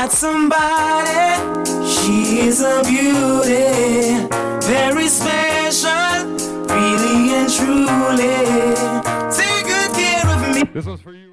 got somebody, she is a beauty, very special, really and truly. Take good care of me. This one's for you.